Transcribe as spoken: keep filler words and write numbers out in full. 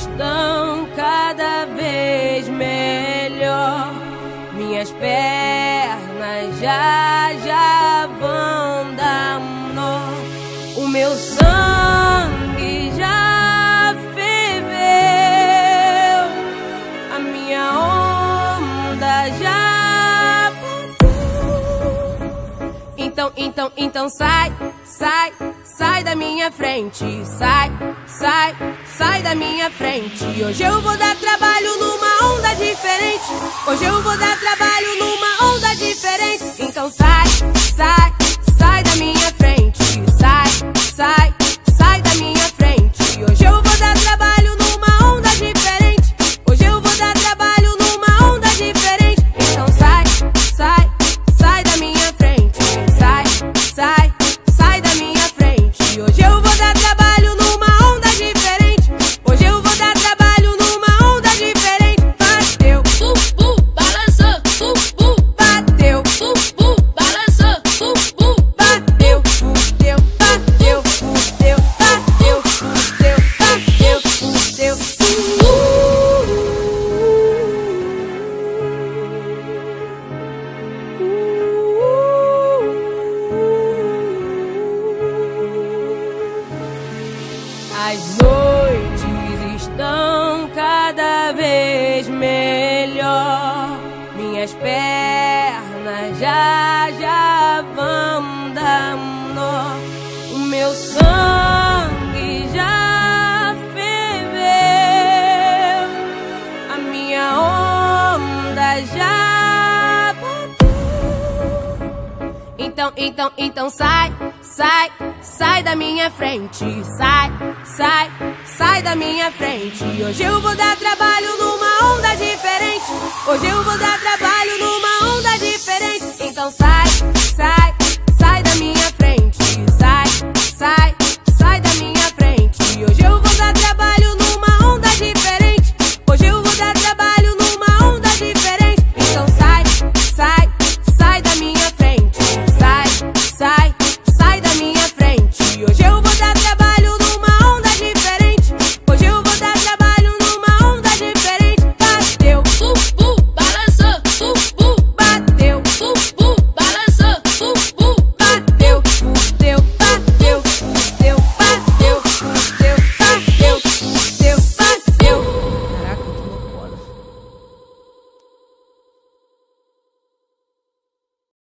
estão cada vez melhor. Minhas pernas já já vão dar um nó. O meu sangue já ferveu, a minha onda já bateu. Então, então, então sai, sai, sai da minha frente. Sai, sai, sai da minha frente. Hoje eu vou dar trabalho numa onda diferente. Hoje eu vou dar trabalho numa onda diferente. Então sai, sai, sai da minha frente. Sai, sai, sai da minha frente. Hoje eu vou dar trabalho numa onda diferente. Hoje eu vou dar trabalho numa onda diferente. Então sai, sai, sai da minha frente. Sai, sai, sai da minha frente. Hoje eu vou dar trabalho numa onda diferente. Hoje eu vou dar trabalho numa onda diferente. Bateu, uh, uh, balançou, uh, uh, bateu, uh, uh, balançou, uh, uh, bateu, fudeu, bateu, fudeu, bateu, fudeu, bateu, fudeu, As noites estão cada vez melhor. Minhas pernas já já vão dar um nó. O meu sangue já ferveu, a minha onda já bateu. Então, então, então sai, sai, sai da minha frente. Sai, sai, sai da minha frente. Hoje eu vou dar trabalho numa onda diferente. Hoje eu vou dar trabalho numa onda diferente. Então sai, sai,